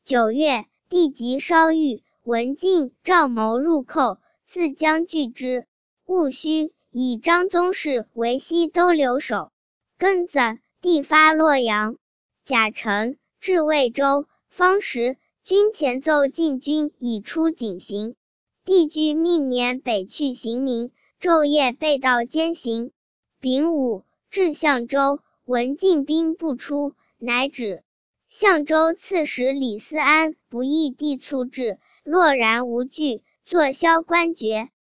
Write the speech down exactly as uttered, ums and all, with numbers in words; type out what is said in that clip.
九月，帝即稍狱，文进、赵谋入寇，自将拒之。戊戌，以张宗室为西都留守。庚子，帝发洛阳。甲辰，至魏州。方时，军前奏进军以出警行。帝据命年北去行民，昼夜备道兼行。丙午，至相州，闻进兵不出，乃止。相州刺史李思安不义帝卒至，洛然无惧，坐萧官爵。